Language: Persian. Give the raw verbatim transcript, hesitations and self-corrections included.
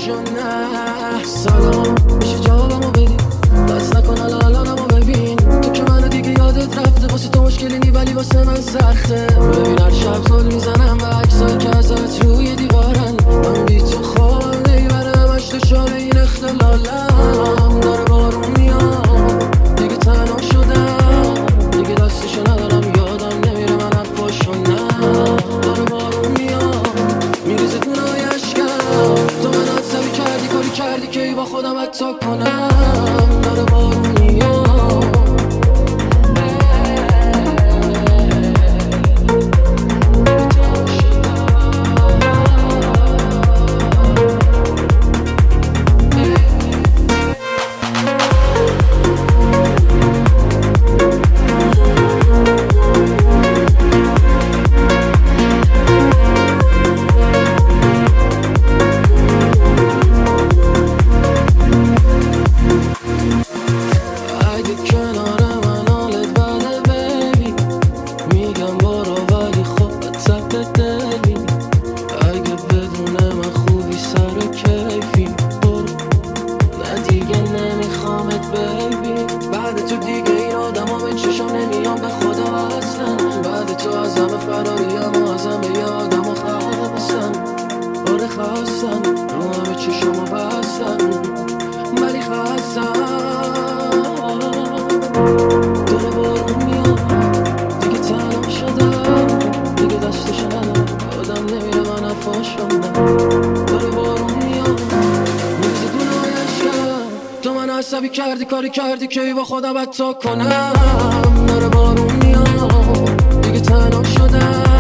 فاشو نه. سلام میشه جوابمو بدی؟ بس نکن الان الانمو ببین. تو که منو دیگه یادت رفته، واسه تو مشکلی نی ولی واسه من سخته. ببین هر شب زل میزنم و عکسایی که ازت روی دیوارن. من بی تو خواب نمیبرم، همش دچار این اختلالم. داره بارون میاد دیگه تنها شدم، دیگه دستشو ندارم یادم نمیره من حرفاشو نه. داره بارون میاد میریزه دونای اشکم، تو من عصبی کردی کاری کردی که ای با خودم حتی کنم. داره بارون میاد عصبی کردی کاری کردی که ای با خودم حتی کنم. داره بارون میاد دیگه تنها شدم.